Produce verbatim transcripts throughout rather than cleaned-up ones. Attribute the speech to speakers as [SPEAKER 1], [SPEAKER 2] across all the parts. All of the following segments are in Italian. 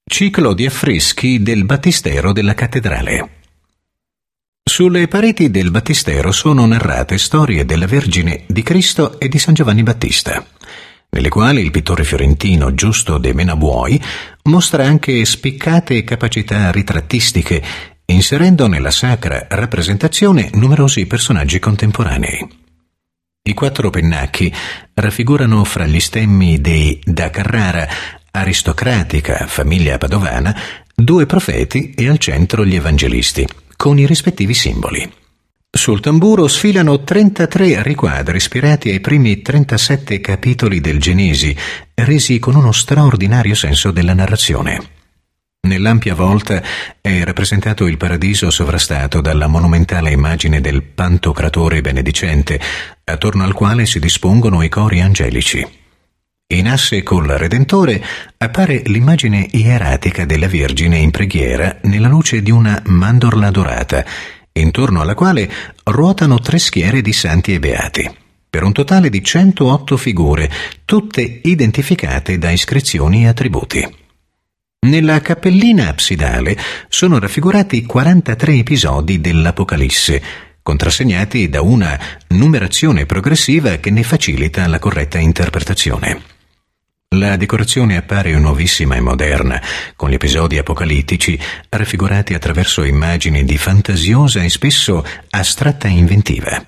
[SPEAKER 1] Ciclo di affreschi del battistero della cattedrale. Sulle pareti del battistero sono narrate storie della Vergine, di Cristo e di San Giovanni Battista, nelle quali il pittore fiorentino Giusto de Menabuoi mostra anche spiccate capacità ritrattistiche, inserendo nella sacra rappresentazione numerosi personaggi contemporanei. I quattro pennacchi raffigurano fra gli stemmi dei Da Carrara, aristocratica famiglia padovana, due profeti e al centro gli evangelisti, con i rispettivi simboli. Sul tamburo sfilano trentatré riquadri ispirati ai primi trentasette capitoli del Genesi, resi con uno straordinario senso della narrazione. Nell'ampia volta è rappresentato il paradiso sovrastato dalla monumentale immagine del Pantocratore benedicente, attorno al quale si dispongono i cori angelici. In asse col Redentore appare l'immagine ieratica della Vergine in preghiera nella luce di una mandorla dorata, intorno alla quale ruotano tre schiere di santi e beati, per un totale di centootto figure, tutte identificate da iscrizioni e attributi. Nella cappellina absidale sono raffigurati quarantatré episodi dell'Apocalisse, contrassegnati da una numerazione progressiva che ne facilita la corretta interpretazione. La decorazione appare nuovissima e moderna, con gli episodi apocalittici raffigurati attraverso immagini di fantasiosa e spesso astratta inventiva.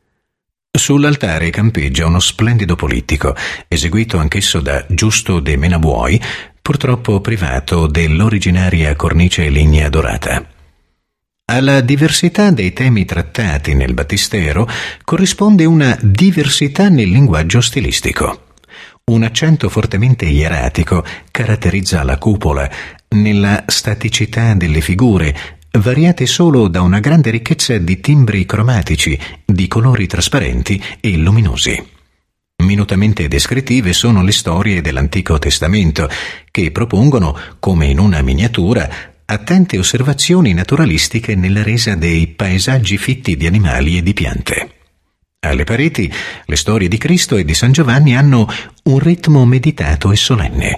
[SPEAKER 1] Sull'altare campeggia uno splendido polittico, eseguito anch'esso da Giusto de Menabuoi, purtroppo privato dell'originaria cornice lignea dorata. Alla diversità dei temi trattati nel battistero corrisponde una diversità nel linguaggio stilistico. Un accento fortemente ieratico caratterizza la cupola, nella staticità delle figure, variate solo da una grande ricchezza di timbri cromatici, di colori trasparenti e luminosi. Minutamente descrittive sono le storie dell'Antico Testamento, che propongono, come in una miniatura, attente osservazioni naturalistiche nella resa dei paesaggi fitti di animali e di piante. Alle pareti, le storie di Cristo e di San Giovanni hanno un ritmo meditato e solenne.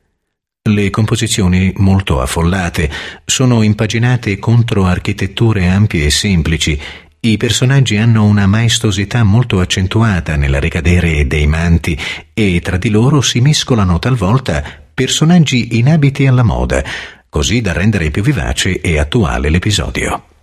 [SPEAKER 1] Le composizioni, molto affollate, sono impaginate contro architetture ampie e semplici. I personaggi hanno una maestosità molto accentuata nella ricadere dei manti e tra di loro si mescolano talvolta personaggi in abiti alla moda, così da rendere più vivace e attuale l'episodio.